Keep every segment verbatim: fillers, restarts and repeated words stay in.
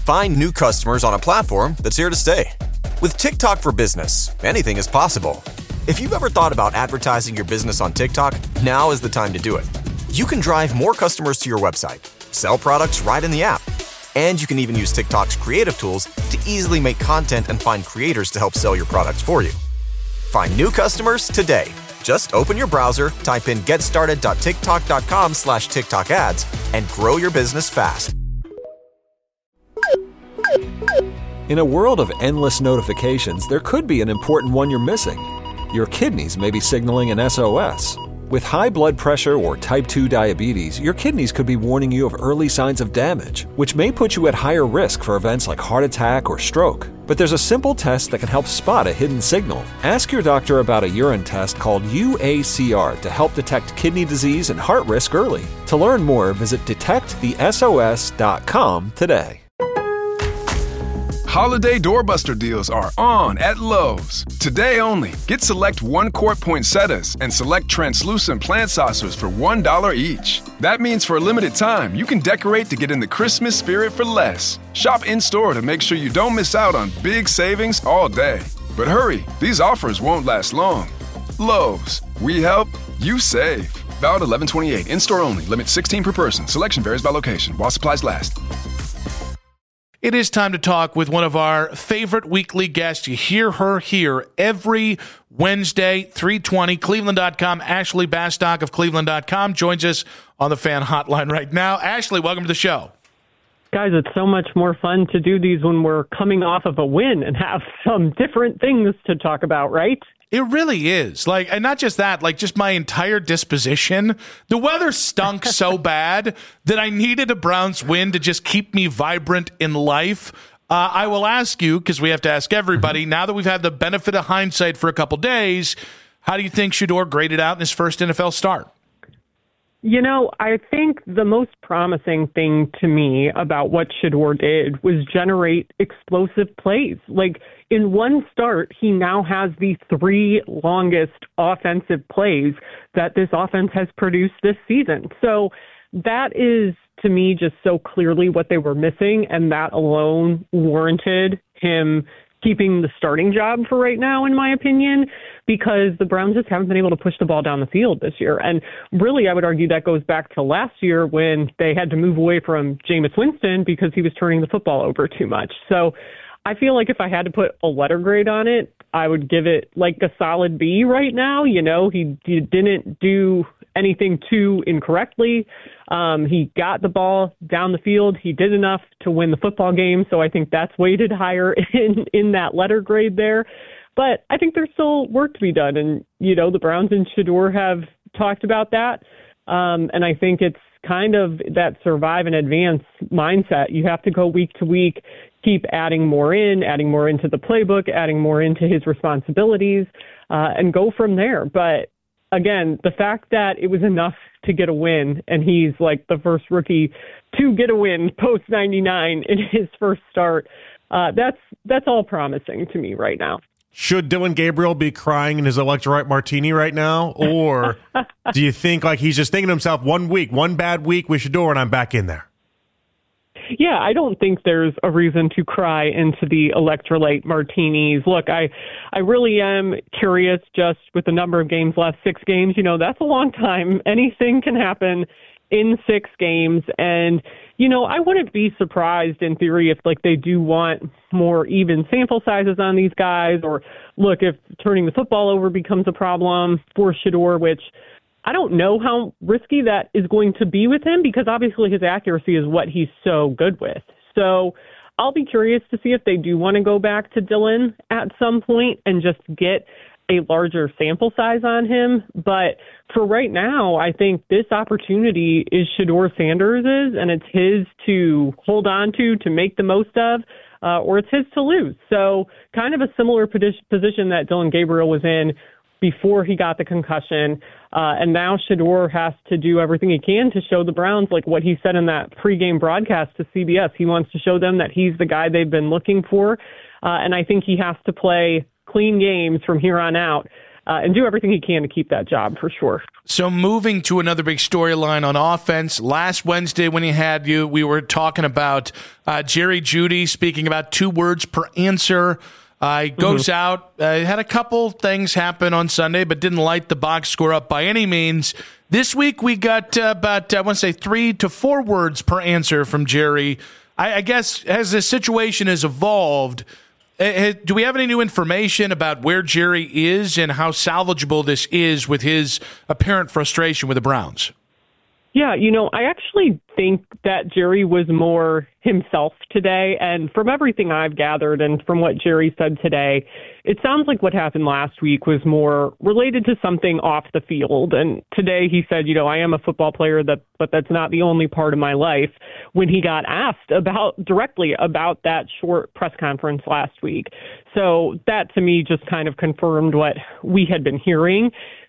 Find new customers on a platform that's here to stay. With TikTok for Business, anything is possible. If you've ever thought about advertising your business on TikTok, now is the time to do it. You can drive more customers to your website, sell products right in the app, and you can even use TikTok's creative tools to easily make content and find creators to help sell your products for you. Find new customers today. Just open your browser, type in getstarted.tiktok.com slash TikTok ads, and grow your business fast. In a world of endless notifications, there could be an important one you're missing. Your kidneys may be signaling an S O S. With high blood pressure or type two diabetes, your kidneys could be warning you of early signs of damage, which may put you at higher risk for events like heart attack or stroke. But there's a simple test that can help spot a hidden signal. Ask your doctor about a urine test called U A C R to help detect kidney disease and heart risk early. To learn more, visit detect the S O S dot com today. Holiday doorbuster deals are on at Lowe's. Today only, get select one-quart poinsettias and select translucent plant saucers for one dollar each. That means for a limited time, you can decorate to get in the Christmas spirit for less. Shop in-store to make sure you don't miss out on big savings all day. But hurry, these offers won't last long. Lowe's, we help, you save. Valid eleven twenty-eight, in-store only, limit sixteen per person. Selection varies by location, while supplies last. It is time to talk with one of our favorite weekly guests. You hear her here every Wednesday, three twenty, Cleveland dot com. Ashley Bastock of Cleveland dot com joins us on the fan hotline right now. Ashley, welcome to the show. Guys, it's so much more fun to do these when we're coming off of a win and have some different things to talk about, right? It really is. Like, and not just that, like just my entire disposition. The weather stunk so bad that I needed a Browns win to just keep me vibrant in life. Uh, I will ask you, because we have to ask everybody, now that we've had the benefit of hindsight for a couple days, how do you think Shedeur graded out in his first N F L start? You know, I think the most promising thing to me about what Shedeur did was generate explosive plays. Like, in one start, he now has the three longest offensive plays that this offense has produced this season. So that is, to me, just so clearly what they were missing, and that alone warranted him keeping the starting job for right now, in my opinion, because the Browns just haven't been able to push the ball down the field this year. And really, I would argue that goes back to last year when they had to move away from Jameis Winston because he was turning the football over too much. So I feel like if I had to put a letter grade on it, I would give it like a solid B right now. You know, he, he didn't do anything too incorrectly. Um, he got the ball down the field. He did enough to win the football game. So I think that's weighted higher in, in that letter grade there. But I think there's still work to be done. And, you know, the Browns and Shedeur have talked about that. Um, and I think it's kind of that survive and advance mindset. You have to go week to week, keep adding more in, adding more into the playbook, adding more into his responsibilities, uh, and go from there. But again, the fact that it was enough to get a win, and he's like the first rookie to get a win post ninety-nine in his first start, uh, that's that's all promising to me right now. Should Dillon Gabriel be crying in his electrolyte martini right now? Or do you think like he's just thinking to himself, one week, one bad week with Shedeur, and I'm back in there? Yeah, I don't think there's a reason to cry into the electrolyte martinis. Look, I, I really am curious just with the number of games left, six games, you know, that's a long time. Anything can happen in six games. And, you know, I wouldn't be surprised in theory if like they do want more even sample sizes on these guys, or look, if turning the football over becomes a problem for Shedeur, which I don't know how risky that is going to be with him because obviously his accuracy is what he's so good with. So I'll be curious to see if they do want to go back to Dillon at some point and just get a larger sample size on him. But for right now, I think this opportunity is Shedeur Sanders's, and it's his to hold on to, to make the most of, uh, or it's his to lose. So kind of a similar position that Dillon Gabriel was in before he got the concussion. Uh, and now Shedeur has to do everything he can to show the Browns, like what he said in that pregame broadcast to C B S. He wants to show them that he's the guy they've been looking for. Uh, and I think he has to play clean games from here on out uh, and do everything he can to keep that job for sure. So moving to another big storyline on offense, last Wednesday when he had you, we were talking about uh, Jerry Jeudy speaking about two words per answer. Uh, he goes mm-hmm. out, uh, had a couple things happen on Sunday, but didn't light the box score up by any means. This week we got uh, about, I want to say, three to four words per answer from Jerry. I, I guess as the situation has evolved, uh, do we have any new information about where Jerry is and how salvageable this is with his apparent frustration with the Browns? Yeah, you know, I actually think that Jerry was more himself today. And from everything I've gathered and from what Jerry said today, it sounds like what happened last week was more related to something off the field. And today he said, you know, I am a football player, that, but that's not the only part of my life. When he got asked about directly about that short press conference last week. So that to me just kind of confirmed what we had been hearing.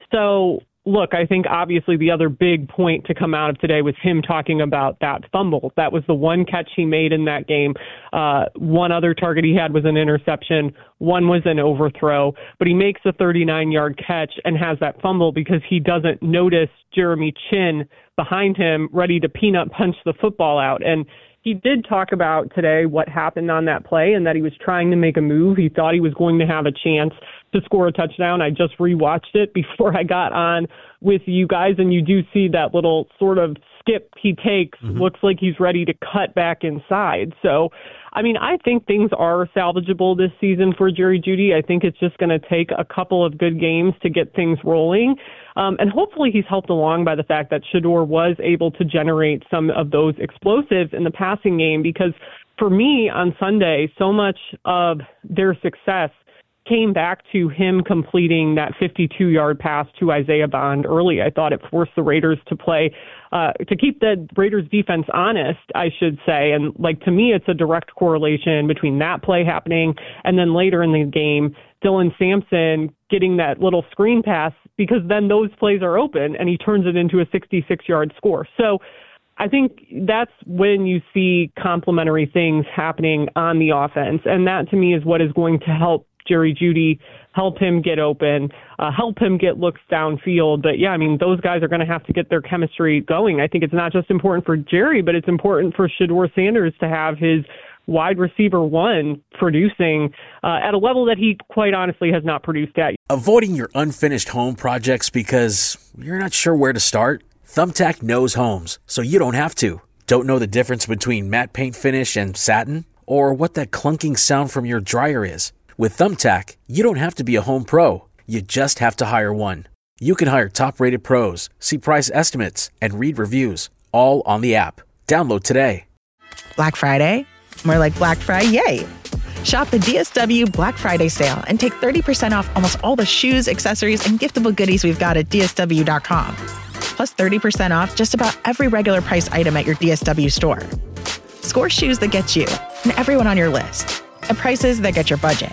So look, I think obviously the other big point to come out of today was him talking about that fumble. That was the one catch he made in that game. Uh, one other target he had was an interception. One was an overthrow. But he makes a thirty-nine-yard catch and has that fumble because he doesn't notice Jeremy Chinn behind him ready to peanut punch the football out. And he did talk about today what happened on that play and that he was trying to make a move. He thought he was going to have a chance to score a touchdown. I just rewatched it before I got on with you guys, and you do see that little sort of skip he takes. Mm-hmm. Looks like he's ready to cut back inside. So, I mean, I think things are salvageable this season for Jerry Jeudy. I think it's just going to take a couple of good games to get things rolling. Um, and hopefully he's helped along by the fact that Shedeur was able to generate some of those explosives in the passing game, because for me on Sunday, so much of their success came back to him completing that fifty-two-yard pass to Isaiah Bond early. I thought it forced the Raiders to play, uh, to keep the Raiders defense honest, I should say. And like, to me, it's a direct correlation between that play happening and then later in the game, Dylan Sampson getting that little screen pass, because then those plays are open and he turns it into a sixty-six-yard score. So I think that's when you see complementary things happening on the offense. And that to me is what is going to help Jerry Jeudy, help him get open, uh, help him get looks downfield. But yeah, I mean, those guys are going to have to get their chemistry going. I think it's not just important for Jerry, but it's important for Shedeur Sanders to have his wide receiver one producing uh, at a level that he quite honestly has not produced at. Avoiding your unfinished home projects because you're not sure where to start? Thumbtack knows homes, so you don't have to. Don't know the difference between matte paint finish and satin? Or what that clunking sound from your dryer is? With Thumbtack, you don't have to be a home pro. You just have to hire one. You can hire top-rated pros, see price estimates, and read reviews, all on the app. Download today. Black Friday? More like Black Friday. Shop the D S W Black Friday sale and take thirty percent off almost all the shoes, accessories, and giftable goodies we've got at D S W dot com. Plus thirty percent off just about every regular price item at your D S W store. Score shoes that get you and everyone on your list at prices that get your budget.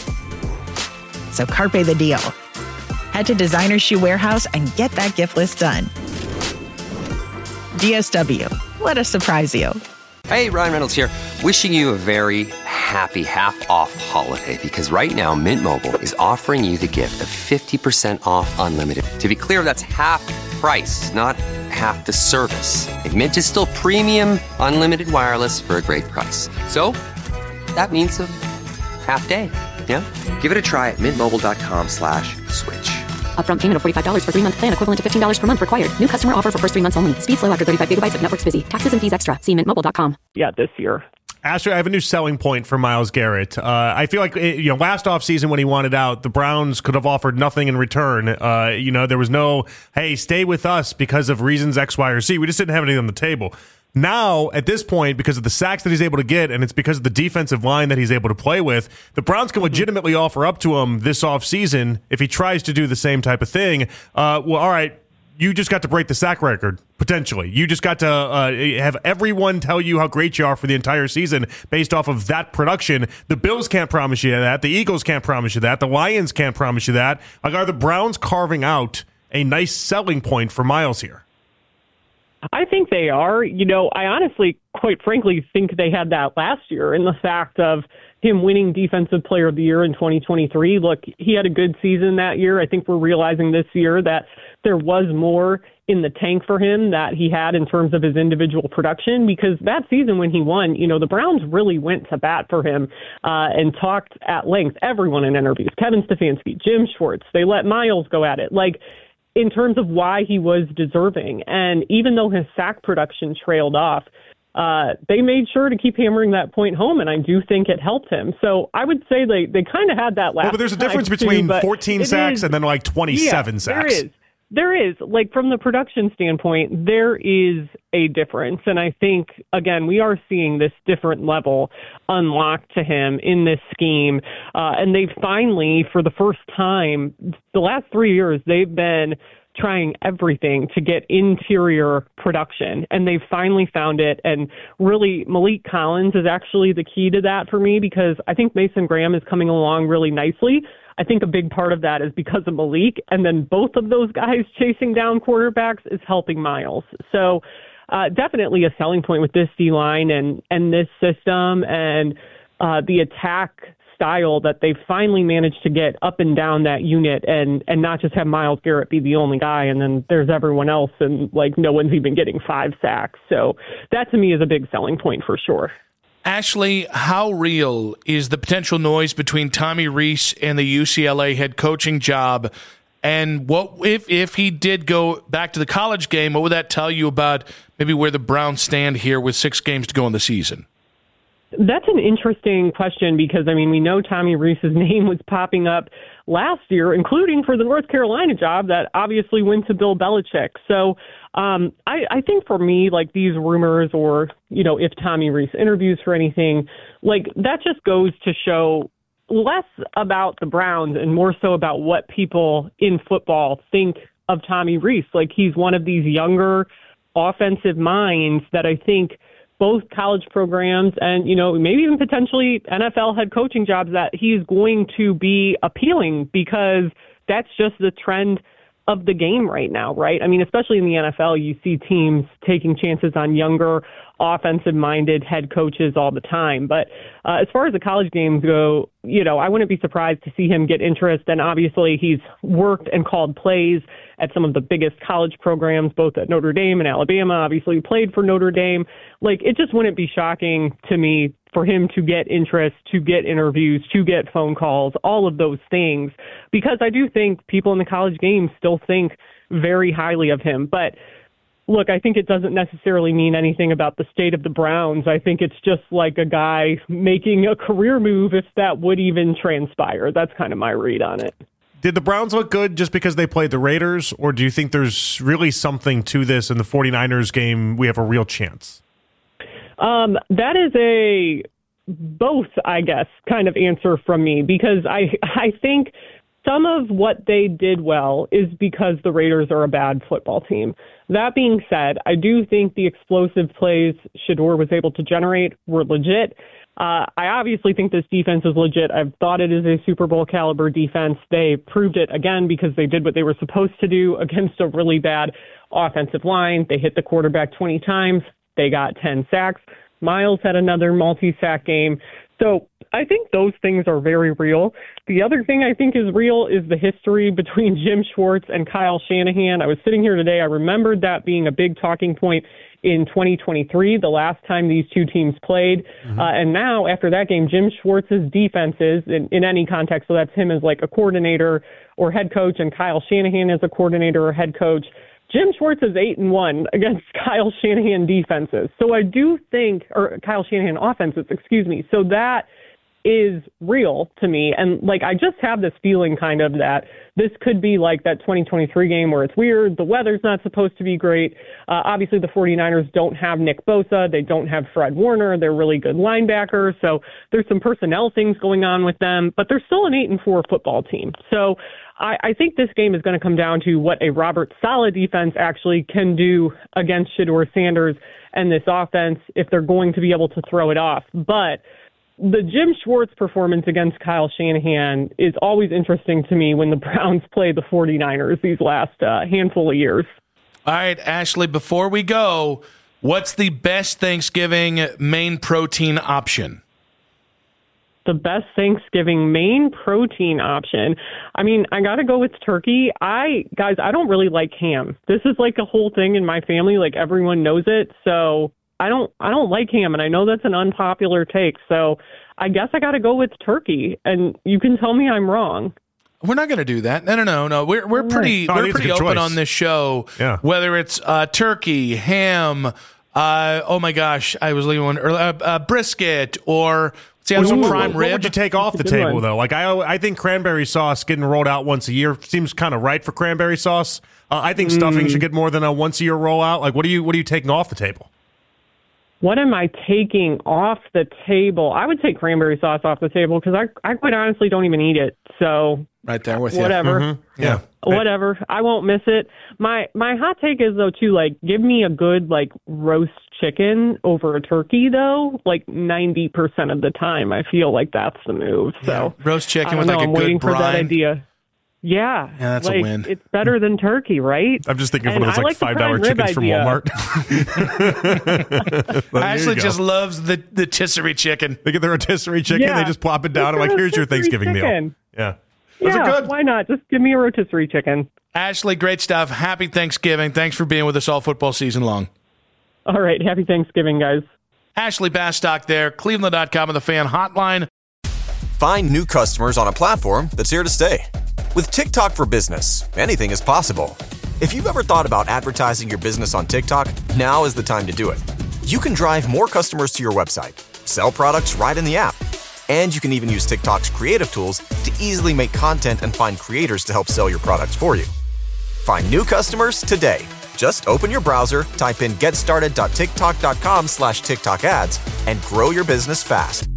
So carpe the deal. Head to Designer Shoe Warehouse and get that gift list done. D S W. Let us surprise you. Hey, Ryan Reynolds here. Wishing you a very happy half-off holiday, because right now Mint Mobile is offering you the gift of fifty percent off unlimited. To be clear, that's half price, not half the service. And Mint is still premium unlimited wireless for a great price. So that means a half day, yeah? Give it a try at mintmobile.com slash switch. Upfront payment of forty-five dollars for three-month plan equivalent to fifteen dollars per month required. New customer offer for first three months only. Speed slow after thirty-five gigabytes if network's busy. Taxes and fees extra. See mint mobile dot com. Yeah, this year. Astro, I have a new selling point for Myles Garrett. Uh, I feel like, you know, last offseason when he wanted out, the Browns could have offered nothing in return. Uh, you know, there was no, hey, stay with us because of reasons X, Y, or Z. We just didn't have anything on the table. Now, at this point, because of the sacks that he's able to get, and it's because of the defensive line that he's able to play with, the Browns can legitimately offer up to him this offseason if he tries to do the same type of thing. Uh, well, all right, you just got to break the sack record, potentially. You just got to uh, have everyone tell you how great you are for the entire season based off of that production. The Bills can't promise you that. The Eagles can't promise you that. The Lions can't promise you that. Like, are the Browns carving out a nice selling point for Myles here? I think they are. You know, I honestly, quite frankly, think they had that last year in the fact of him winning Defensive Player of the Year in twenty twenty-three. Look, he had a good season that year. I think we're realizing this year that there was more in the tank for him that he had in terms of his individual production, because that season when he won, you know, the Browns really went to bat for him uh, and talked at length, everyone in interviews, Kevin Stefanski, Jim Schwartz, they let Miles go at it, like in terms of why he was deserving. And even though his sack production trailed off, uh, they made sure to keep hammering that point home, and I do think it helped him. So I would say they, they kind of had that last well, but there's a difference between too, fourteen sacks is, and then like twenty-seven yeah, sacks. There is. There is, like, from the production standpoint, there is a difference. And I think, again, we are seeing this different level unlocked to him in this scheme. Uh, and they finally, for the first time, the last three years, they've been trying everything to get interior production, and they've finally found it. And really, Malik Collins is actually the key to that for me, because I think Mason Graham is coming along really nicely. I think a big part of that is because of Malik, and then both of those guys chasing down quarterbacks is helping Miles. So uh, definitely a selling point with this D-line and, and this system and uh, the attack style that they finally managed to get up and down that unit, and, and not just have Myles Garrett be the only guy, and then there's everyone else, and like no one's even getting five sacks. So that to me is a big selling point for sure. Ashley, how real is the potential noise between Tommy Rees and the U C L A head coaching job? And what if if he did go back to the college game, what would that tell you about maybe where the Browns stand here with six games to go in the season? That's an interesting question, because, I mean, we know Tommy Rees's name was popping up last year, including for the North Carolina job that obviously went to Bill Belichick. So um, I, I think for me, like these rumors, or, you know, if Tommy Rees interviews for anything, like that just goes to show less about the Browns and more so about what people in football think of Tommy Rees. Like, he's one of these younger offensive minds that I think both college programs and, you know, maybe even potentially N F L head coaching jobs, that he's going to be appealing, because that's just the trend of the game right now, right? I mean, especially in the N F L, you see teams taking chances on younger, offensive-minded head coaches all the time. But uh, as far as the college games go, you know, I wouldn't be surprised to see him get interest. And obviously he's worked and called plays at some of the biggest college programs, both at Notre Dame and Alabama. Obviously he played for Notre Dame. Like, it just wouldn't be shocking to me for him to get interest, to get interviews, to get phone calls, all of those things, because I do think people in the college game still think very highly of him. But look, I think it doesn't necessarily mean anything about the state of the Browns. I think it's just like a guy making a career move, if that would even transpire. That's kind of my read on it. Did the Browns look good just because they played the Raiders, or do you think there's really something to this in the 49ers game? We have a real chance. Um, that is a both, I guess, kind of answer from me, because I I think some of what they did well is because the Raiders are a bad football team. That being said, I do think the explosive plays Shedeur was able to generate were legit. Uh, I obviously think this defense is legit. I've thought it is a Super Bowl caliber defense. They proved it again because they did what they were supposed to do against a really bad offensive line. They hit the quarterback twenty times. They got ten sacks. Miles had another multi-sack game. So I think those things are very real. The other thing I think is real is the history between Jim Schwartz and Kyle Shanahan. I was sitting here today. I remembered that being a big talking point in twenty twenty-three, the last time these two teams played. Mm-hmm. Uh, and now, after that game, Jim Schwartz's defenses, in, in any context, so that's him as like a coordinator or head coach, and Kyle Shanahan as a coordinator or head coach, Jim Schwartz is eight and one against Kyle Shanahan defenses. So I do think, or Kyle Shanahan offenses, excuse me. So that is real to me. And like, I just have this feeling kind of that this could be like that twenty twenty-three game where it's weird. The weather's not supposed to be great. Uh, obviously the 49ers don't have Nick Bosa. They don't have Fred Warner. They're really good linebackers. So there's some personnel things going on with them, but they're still an eight and four football team. So I, I think this game is going to come down to what a Robert Saleh defense actually can do against Shedeur Sanders and this offense if they're going to be able to throw it off. But the Jim Schwartz performance against Kyle Shanahan is always interesting to me when the Browns play the 49ers these last uh, handful of years. All right, Ashley, before we go, what's the best Thanksgiving main protein option? the best Thanksgiving main protein option. I mean, I got to go with turkey. I, guys, I don't really like ham. This is like a whole thing in my family. Like everyone knows it. So I don't, I don't like ham. And I know that's an unpopular take. So I guess I got to go with turkey. And you can tell me I'm wrong. We're not going to do that. No, no, no, no. We're we're pretty no, we're pretty open choice. on this show. Yeah. Whether it's uh, turkey, ham, uh, oh my gosh, I was leaving one earlier, uh, uh, brisket, or see, I some prime what rib. What would you take off the table one. though? Like I, I think cranberry sauce getting rolled out once a year seems kind of right for cranberry sauce. Uh, I think stuffing Mm. should get more than a once a year rollout. Like, what are you what are you taking off the table? What am I taking off the table? I would take cranberry sauce off the table because I, I quite honestly don't even eat it. So right there with you. Whatever. Mm-hmm. Yeah. Whatever. I won't miss it. My my hot take is though too, like, give me a good like roast chicken over a turkey though. Like ninety percent of the time, I feel like that's the move. So Yeah. Roast chicken I don't with know, like a I'm good waiting brine. for that idea. Yeah, Yeah, that's a like, win. It's better than turkey, right? I'm just thinking of And one of those I like like the five dollar prime rib chickens from idea. Walmart. Ashley just loves the the rotisserie chicken. They get the rotisserie chicken, Yeah. they just plop it down. I'm like, here's your Thanksgiving meal. chicken. Yeah. Those Yeah, are good. why not? Just give me a rotisserie chicken. Ashley, great stuff. Happy Thanksgiving. Thanks for being with us all football season long. All right, happy Thanksgiving, guys. Ashley Bastock there, Cleveland dot com and the Fan Hotline. Find new customers on a platform that's here to stay. With TikTok for Business, anything is possible. If you've ever thought about advertising your business on TikTok, now is the time to do it. You can drive more customers to your website, sell products right in the app, and you can even use TikTok's creative tools to easily make content and find creators to help sell your products for you. Find new customers today. Just open your browser, type in getstarted.tiktok.com slash TikTok ads, and grow your business fast.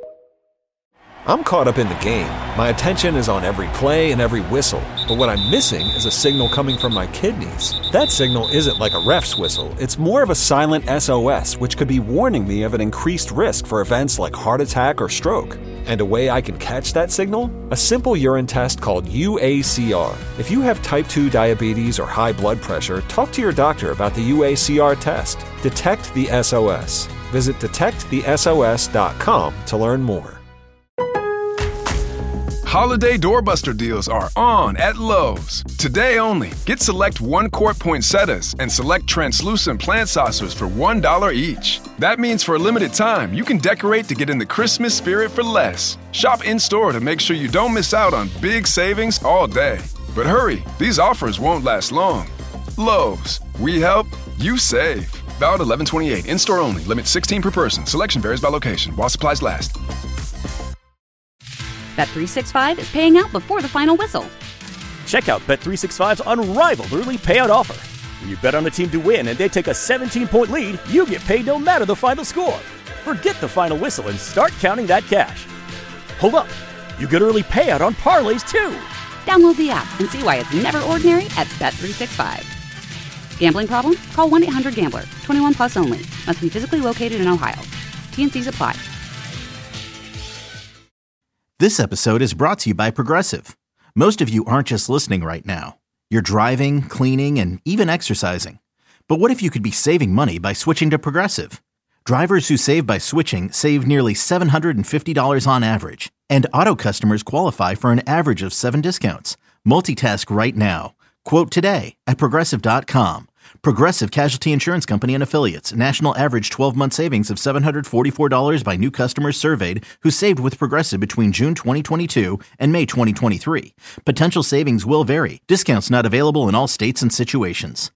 I'm caught up in the game. My attention is on every play and every whistle. But what I'm missing is a signal coming from my kidneys. That signal isn't like a ref's whistle. It's more of a silent S O S, which could be warning me of an increased risk for events like heart attack or stroke. And a way I can catch that signal? A simple urine test called U A C R. If you have type two diabetes or high blood pressure, talk to your doctor about the U A C R test. Detect the S O S. Visit detect the S O S dot com to learn more. Holiday doorbuster deals are on at Lowe's. Today only, get select one-quart poinsettias and select translucent plant saucers for one dollar each. That means for a limited time, you can decorate to get in the Christmas spirit for less. Shop in-store to make sure you don't miss out on big savings all day. But hurry, these offers won't last long. Lowe's, we help, you save. Valid eleven twenty-eight, in-store only, limit sixteen per person. Selection varies by location, while supplies last. Bet three sixty-five is paying out before the final whistle. Check out Bet three sixty-five's unrivaled early payout offer. When you bet on a team to win and they take a seventeen-point lead, you get paid no matter the final score. Forget the final whistle and start counting that cash. Hold up, you get early payout on parlays too. Download the app and see why it's never ordinary at Bet three sixty-five. Gambling problem? Call one eight hundred gambler. twenty-one plus only. Must be physically located in Ohio. T and C's apply. This episode is brought to you by Progressive. Most of you aren't just listening right now. You're driving, cleaning, and even exercising. But what if you could be saving money by switching to Progressive? Drivers who save by switching save nearly seven hundred fifty dollars on average. And auto customers qualify for an average of seven discounts. Multitask right now. Quote today at Progressive dot com. Progressive Casualty Insurance Company and Affiliates. National average twelve-month savings of seven hundred forty-four dollars by new customers surveyed who saved with Progressive between June twenty twenty-two and May twenty twenty-three. Potential savings will vary. Discounts not available in all states and situations.